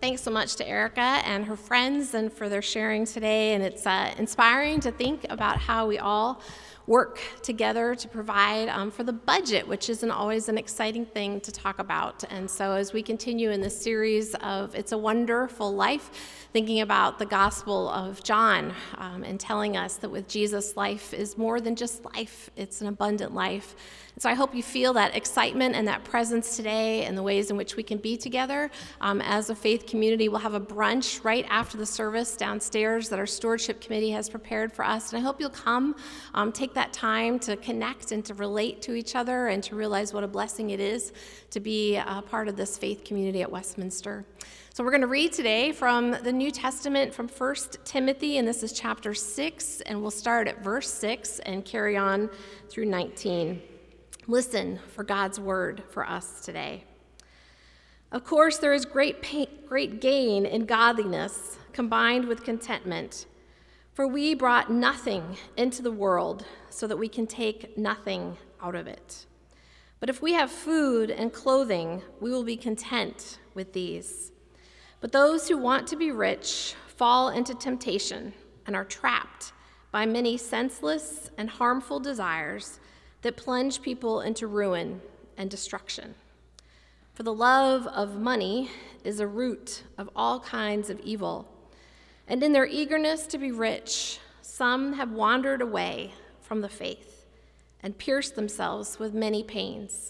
Thanks so much to Erica and her friends and for their sharing today. And it's inspiring to think about how we all work together to provide for the budget, which isn't always an exciting thing to talk about. And so as we continue in this series of It's a Wonderful Life, thinking about the Gospel of John and telling us that with Jesus, life is more than just life, it's an abundant life. And so I hope you feel that excitement and that presence today and the ways in which we can be together. As a faith community, we'll have a brunch right after the service downstairs that our stewardship committee has prepared for us. And I hope you'll come, take that time to connect and to relate to each other and to realize what a blessing it is to be a part of this faith community at Westminster. So we're going to read today from the New Testament from 1 Timothy, and this is chapter 6, and we'll start at verse 6 and carry on through 19. Listen for God's word for us today. Of course, there is great gain in godliness combined with contentment, for we brought nothing into the world so that we can take nothing out of it. But if we have food and clothing, we will be content with these. But those who want to be rich fall into temptation and are trapped by many senseless and harmful desires that plunge people into ruin and destruction. For the love of money is a root of all kinds of evil, and in their eagerness to be rich, some have wandered away from the faith and pierced themselves with many pains.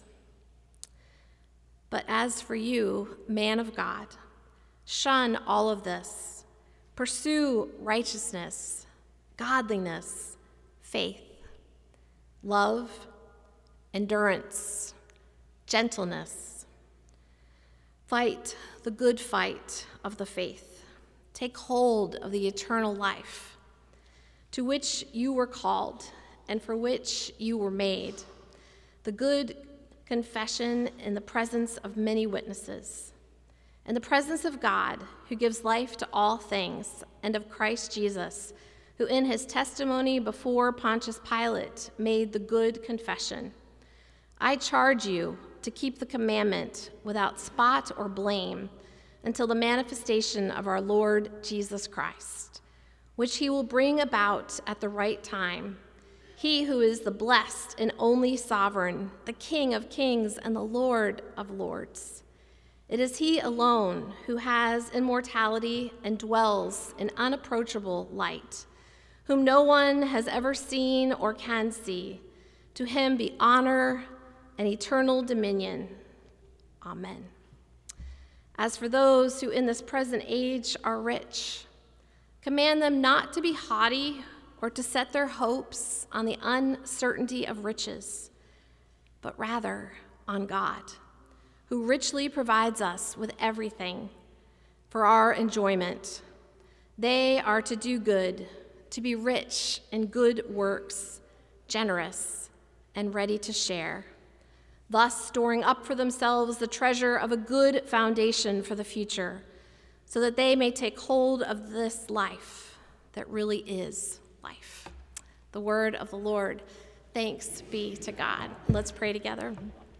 But as for you, man of God, shun all of this. Pursue righteousness, godliness, faith, love, endurance, gentleness. Fight the good fight of the faith. Take hold of the eternal life, to which you were called and for which you were made, the good confession in the presence of many witnesses. In the presence of God, who gives life to all things, and of Christ Jesus, who in his testimony before Pontius Pilate made the good confession. I charge you to keep the commandment without spot or blame until the manifestation of our Lord Jesus Christ, which he will bring about at the right time. He who is the blessed and only sovereign, the King of kings and the Lord of lords. It is he alone who has immortality and dwells in unapproachable light, whom no one has ever seen or can see. To him be honor and eternal dominion. Amen. As for those who in this present age are rich, command them not to be haughty or to set their hopes on the uncertainty of riches, but rather on God, who richly provides us with everything for our enjoyment. They are to do good, to be rich in good works, generous and ready to share, thus storing up for themselves the treasure of a good foundation for the future, so that they may take hold of this life that really is life. The word of the Lord. Thanks be to God. Let's pray together.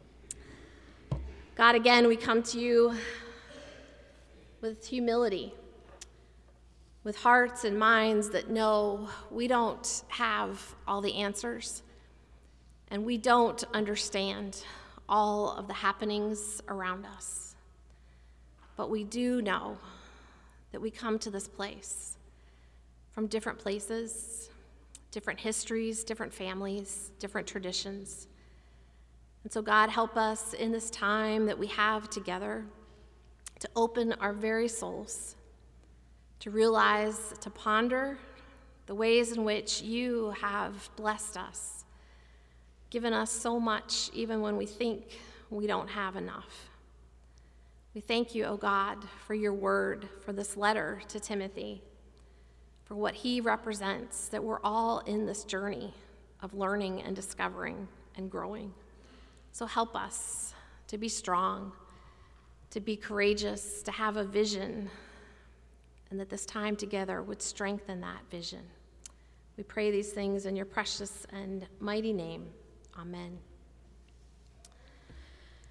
God, again, we come to you with humility, with hearts and minds that know we don't have all the answers, and we don't understand all of the happenings around us. But we do know that we come to this place from different places, different histories, different families, different traditions. And so, God, help us in this time that we have together to open our very souls, to realize, to ponder the ways in which you have blessed us, given us so much even when we think we don't have enough. We thank you, O God, for your word, for this letter to Timothy, for what he represents, that we're all in this journey of learning and discovering and growing. So help us to be strong, to be courageous, to have a vision, and that this time together would strengthen that vision. We pray these things in your precious and mighty name. Amen.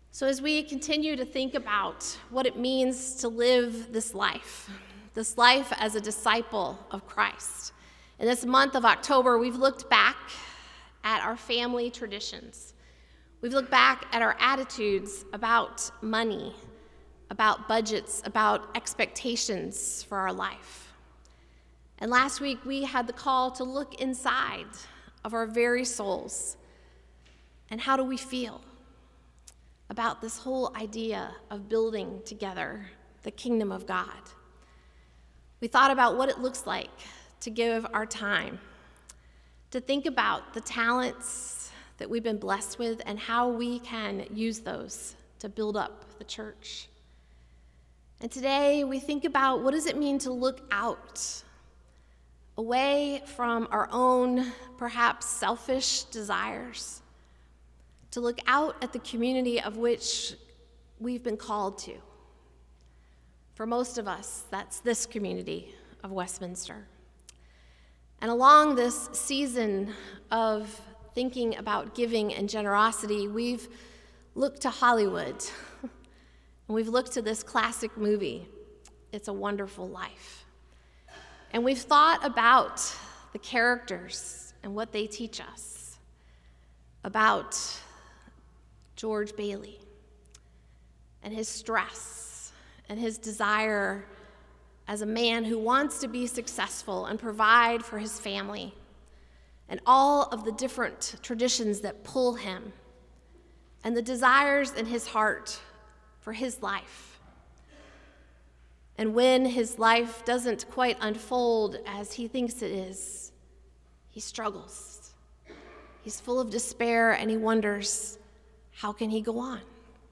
So as we continue to think about what it means to live this life as a disciple of Christ, in this month of October, we've looked back at our family traditions. We've looked back at our attitudes about money, about budgets, about expectations for our life. And last week, we had the call to look inside of our very souls. And how do we feel about this whole idea of building together the kingdom of God? We thought about what it looks like to give our time, to think about the talents that we've been blessed with and how we can use those to build up the church. And today we think about what does it mean to look out, away from our own, perhaps selfish desires, to look out at the community of which we've been called to. For most of us, that's this community of Westminster. And along this season of thinking about giving and generosity, we've looked to Hollywood, and we've looked to this classic movie, It's a Wonderful Life. And we've thought about the characters and what they teach us about George Bailey and his stress and his desire as a man who wants to be successful and provide for his family, and all of the different traditions that pull him, and the desires in his heart for his life. And when his life doesn't quite unfold as he thinks it is, he struggles. He's full of despair, and he wonders, how can he go on?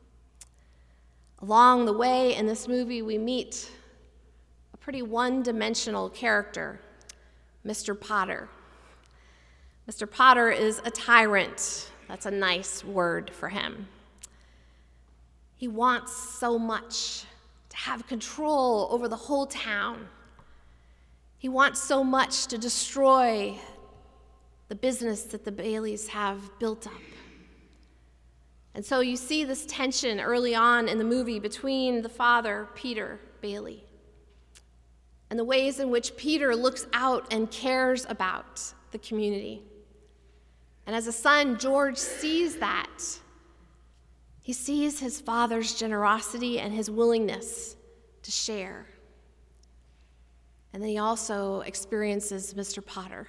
Along the way in this movie, we meet a pretty one-dimensional character, Mr. Potter. Mr. Potter is a tyrant. That's a nice word for him. He wants so much to have control over the whole town. He wants so much to destroy the business that the Baileys have built up. And so you see this tension early on in the movie between the father, Peter Bailey, and the ways in which Peter looks out and cares about the community. And as a son, George sees that. He sees his father's generosity and his willingness to share. And then he also experiences Mr. Potter.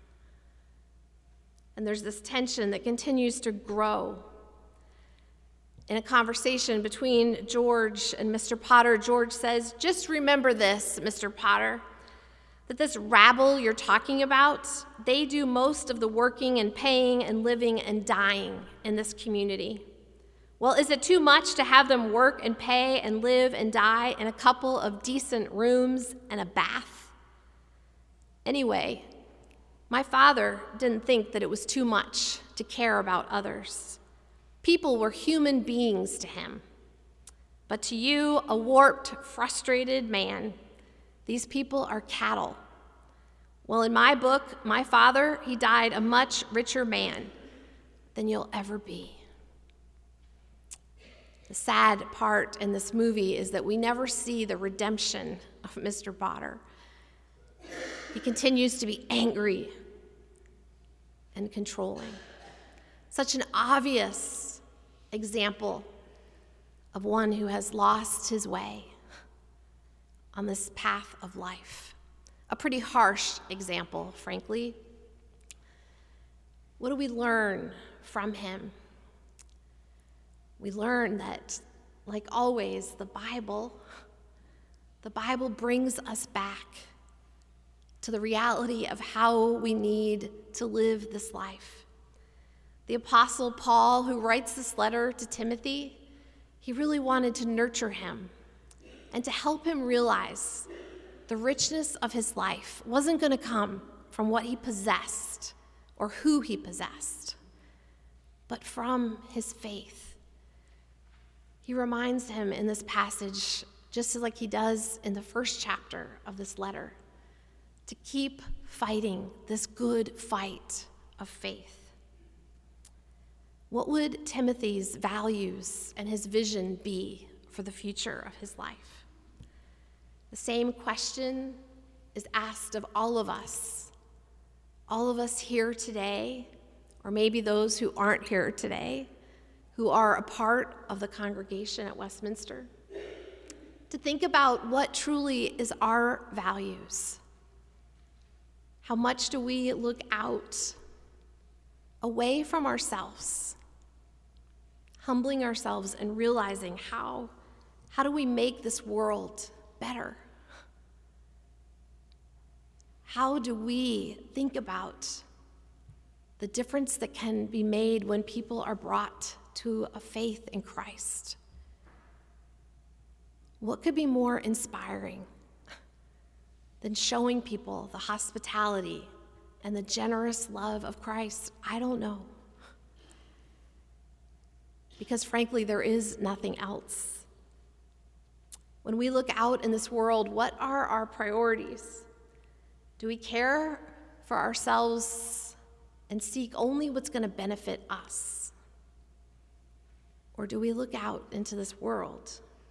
And there's this tension that continues to grow. In a conversation between George and Mr. Potter, George says, "Just remember this, Mr. Potter, that this rabble you're talking about, they do most of the working and paying and living and dying in this community. Well, is it too much to have them work and pay and live and die in a couple of decent rooms and a bath? Anyway, my father didn't think that it was too much to care about others. People were human beings to him. But to you, a warped, frustrated man, these people are cattle. Well, in my book, my father, he died a much richer man than you'll ever be." The sad part in this movie is that we never see the redemption of Mr. Potter. He continues to be angry and controlling. Such an obvious example of one who has lost his way on this path of life. A pretty harsh example, frankly. What do we learn from him? We learn that, like always, the Bible brings us back to the reality of how we need to live this life. The Apostle Paul, who writes this letter to Timothy, he really wanted to nurture him and to help him realize the richness of his life wasn't going to come from what he possessed or who he possessed, but from his faith. He reminds him in this passage, just like he does in the first chapter of this letter, to keep fighting this good fight of faith. what would Timothy's values and his vision be for the future of his life? The same question is asked of all of us here today, or maybe those who aren't here today, who are a part of the congregation at Westminster, to think about what truly is our values. How much do we look out, away from ourselves, humbling ourselves and realizing how do we make this world better? How do we think about the difference that can be made when people are brought to a faith in Christ? What could be more inspiring than showing people the hospitality and the generous love of Christ? I don't know. Because frankly, there is nothing else. When we look out in this world, what are our priorities? Do we care for ourselves and seek only what's going to benefit us? Or do we look out into this world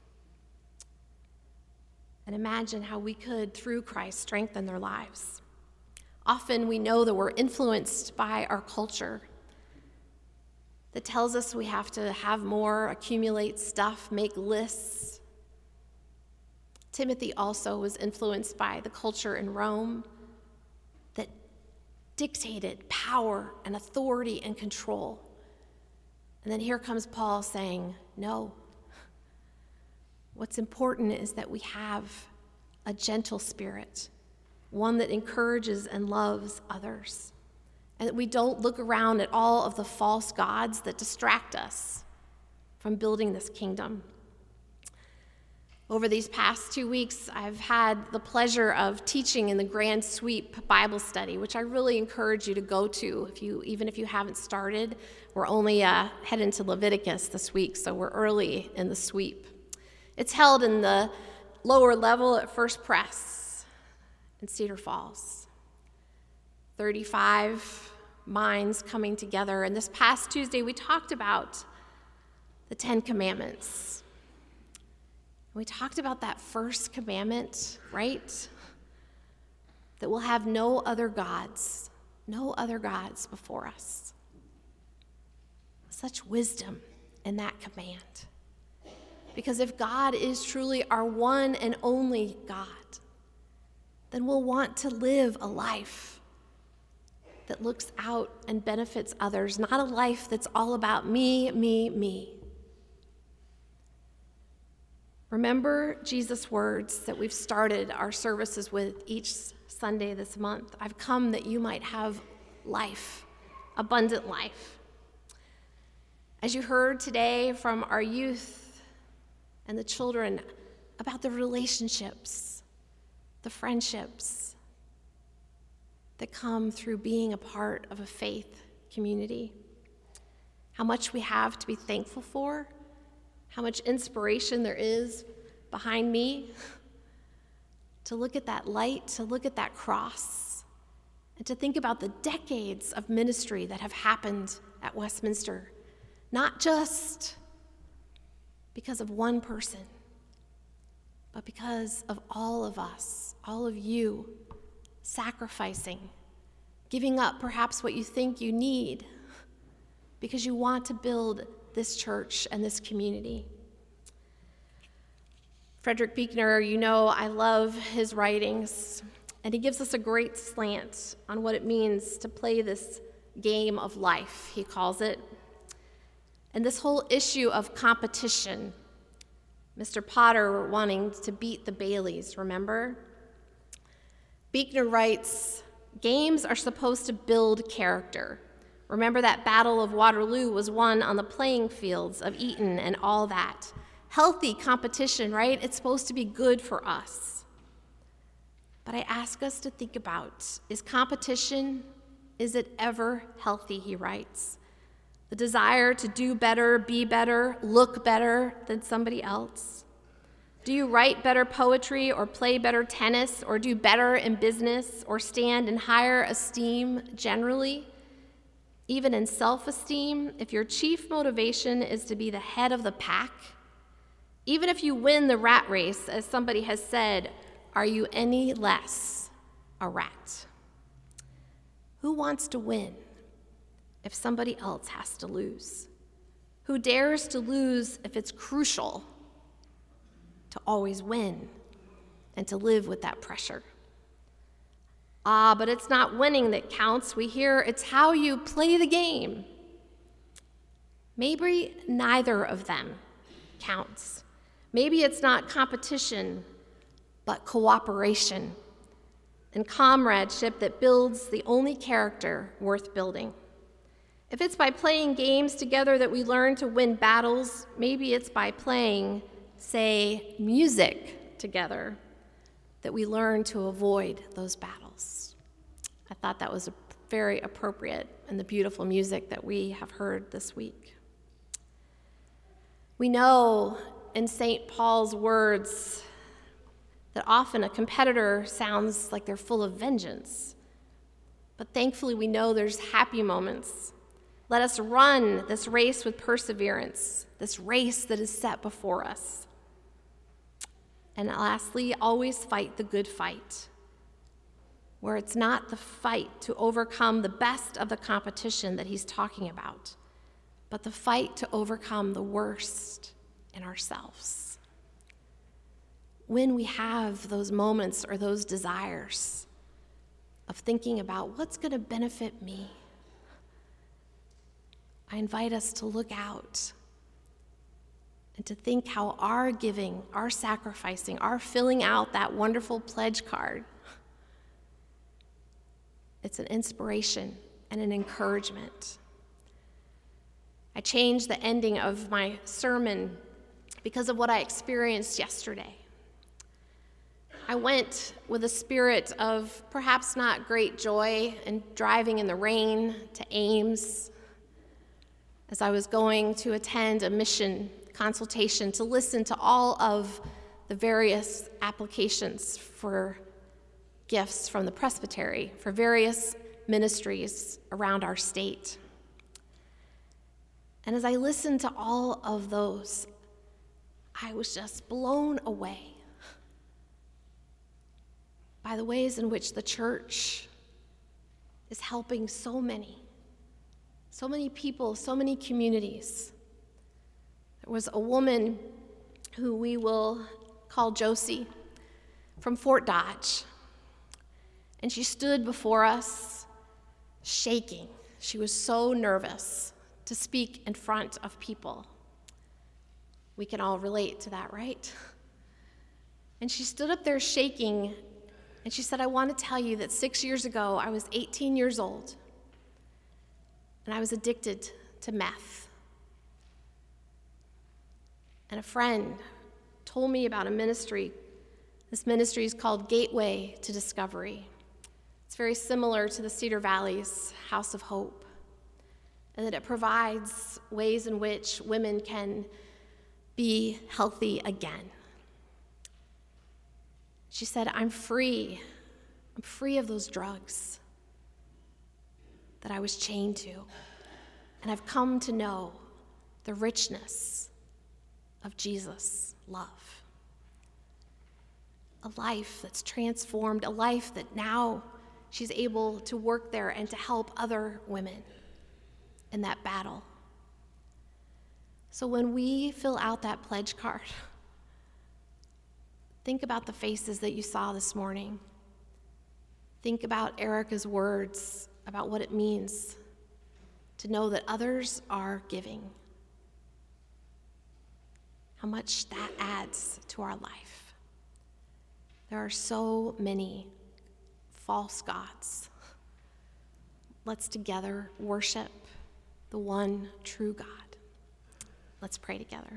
and imagine how we could, through Christ, strengthen their lives? Often we know that we're influenced by our culture that tells us we have to have more, accumulate stuff, make lists. Timothy also was influenced by the culture in Rome that dictated power and authority and control. And then here comes Paul saying, no. What's important is that we have a gentle spirit, one that encourages and loves others, and that we don't look around at all of the false gods that distract us from building this kingdom. Over these past 2 weeks, I've had the pleasure of teaching in the Grand Sweep Bible Study, which I really encourage you to go to, even if you haven't started. We're only heading to Leviticus this week, so we're early in the sweep. It's held in the lower level at First Press in Cedar Falls. 35 minds coming together, and this past Tuesday we talked about the 10 Commandments. We talked about that first commandment, right? That we'll have no other gods before us. Such wisdom in that command. Because if God is truly our one and only God, then we'll want to live a life that looks out and benefits others, not a life that's all about me, me, me. Remember Jesus' words that we've started our services with each Sunday this month. I've come that you might have life, abundant life. As you heard today from our youth and the children about the relationships, the friendships that come through being a part of a faith community, how much we have to be thankful for, how much inspiration there is behind me to look at that light, to look at that cross, and to think about the decades of ministry that have happened at Westminster, not just because of one person, but because of all of us, all of you, sacrificing, giving up perhaps what you think you need because you want to build this church and this community. Frederick Buechner, you know I love his writings, and he gives us a great slant on what it means to play this game of life, he calls it. And this whole issue of competition, Mr. Potter wanting to beat the Baileys, remember? Buechner writes, games are supposed to build character. Remember that Battle of Waterloo was won on the playing fields of Eton and all that. Healthy competition, right? It's supposed to be good for us. But I ask us to think about, is competition, is it ever healthy, he writes? The desire to do better, be better, look better than somebody else? Do you write better poetry or play better tennis or do better in business or stand in higher esteem generally? even in self-esteem, if your chief motivation is to be the head of the pack, even if you win the rat race, as somebody has said, are you any less a rat? Who wants to win if somebody else has to lose? Who dares to lose if it's crucial to always win and to live with that pressure? But it's not winning that counts. We hear it's how you play the game. Maybe neither of them counts. Maybe it's not competition, but cooperation and comradeship that builds the only character worth building. If it's by playing games together that we learn to win battles, maybe it's by playing, say, music together that we learn to avoid those battles. I thought that was very appropriate in the beautiful music that we have heard this week. We know in St. Paul's words that often a competitor sounds like they're full of vengeance. But thankfully, we know there's happy moments. Let us run this race with perseverance, this race that is set before us. And lastly, always fight the good fight, where it's not the fight to overcome the best of the competition that he's talking about, but the fight to overcome the worst in ourselves. When we have those moments or those desires of thinking about what's going to benefit me, I invite us to look out and to think how our giving, our sacrificing, our filling out that wonderful pledge card, it's an inspiration and an encouragement. I changed the ending of my sermon because of what I experienced yesterday. I went with a spirit of perhaps not great joy and driving in the rain to Ames as I was going to attend a mission consultation to listen to all of the various applications for gifts from the presbytery for various ministries around our state. And as I listened to all of those, I was just blown away by the ways in which the church is helping so many people, so many communities. There was a woman who we will call Josie from Fort Dodge, and she stood before us shaking. She was so nervous to speak in front of people. We can all relate to that, right? And she stood up there shaking, and she said, I want to tell you that 6 years ago, I was 18 years old, and I was addicted to meth. And a friend told me about a ministry. This ministry is called Gateway to Discovery. It's very similar to the Cedar Valley's House of Hope, and that it provides ways in which women can be healthy again. She said, I'm free. I'm free of those drugs that I was chained to. And I've come to know the richness of Jesus' love. A life that's transformed, a life that now she's able to work there and to help other women in that battle. So when we fill out that pledge card, think about the faces that you saw this morning. Think about Erica's words about what it means to know that others are giving. How much that adds to our life. There are so many false gods. Let's together worship the one true God. Let's pray together.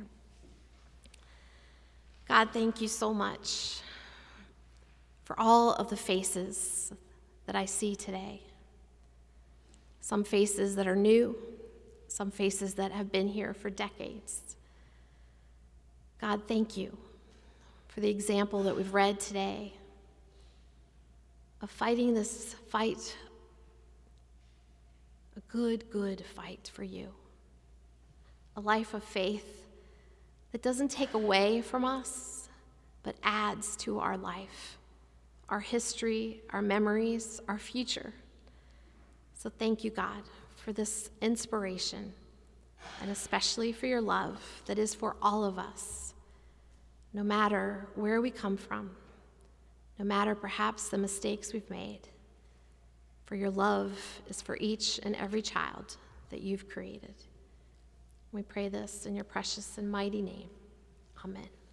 God, thank you so much for all of the faces that I see today. Some faces that are new, some faces that have been here for decades. God, thank you for the example that we've read today of fighting this fight, a good fight for you. A life of faith that doesn't take away from us, but adds to our life, our history, our memories, our future. So thank you, God, for this inspiration, and especially for your love that is for all of us, no matter where we come from, no matter perhaps the mistakes we've made. For your love is for each and every child that you've created. We pray this in your precious and mighty name. Amen.